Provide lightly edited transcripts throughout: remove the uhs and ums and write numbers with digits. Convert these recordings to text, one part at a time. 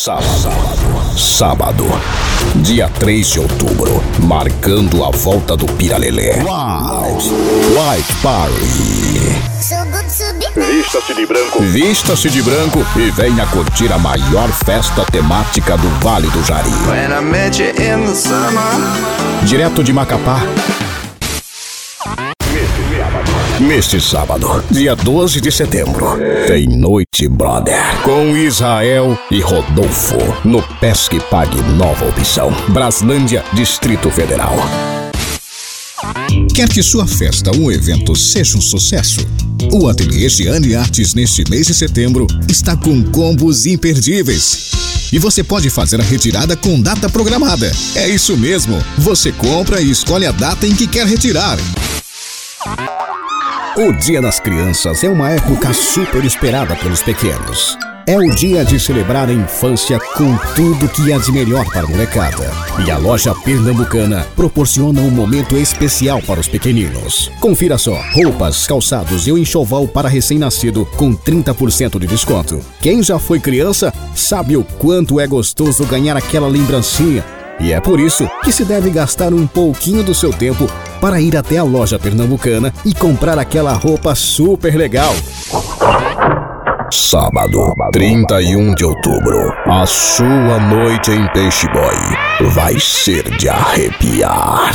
Sábado, dia 3 de outubro, marcando a volta do Piralelê. White Party. Vista-se de branco e venha curtir a maior festa temática do Vale do Jari. Direto de Macapá. Neste sábado, dia 12 de setembro, tem Noite Brother, com Israel e Rodolfo, no Pesque Pague Nova Opção, Braslândia, Distrito Federal. Quer que sua festa ou evento seja um sucesso? O Ateliê Giane Artes, neste mês de setembro, está com combos imperdíveis. E você pode fazer a retirada com data programada. É isso mesmo, você compra e escolhe a data em que quer retirar. O Dia das Crianças é uma época super esperada pelos pequenos. É o dia de celebrar a infância com tudo que há de melhor para a molecada. E a loja Pernambucana proporciona um momento especial para os pequeninos. Confira só, roupas, calçados e o enxoval para recém-nascido com 30% de desconto. Quem já foi criança sabe o quanto é gostoso ganhar aquela lembrancinha. E é por isso que se deve gastar um pouquinho do seu tempo para ir até a loja Pernambucana e comprar aquela roupa super legal. Sábado, 31 de outubro, a sua noite em Peixe Boy vai ser de arrepiar.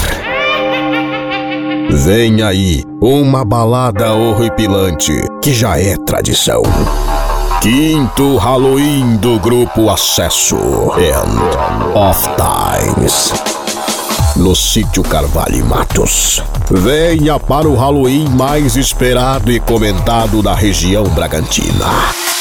Vem aí uma balada horripilante que já é tradição. Quinto Halloween do grupo Acesso and of Times, no Sítio Carvalho Matos. Venha para o Halloween mais esperado e comentado da região Bragantina.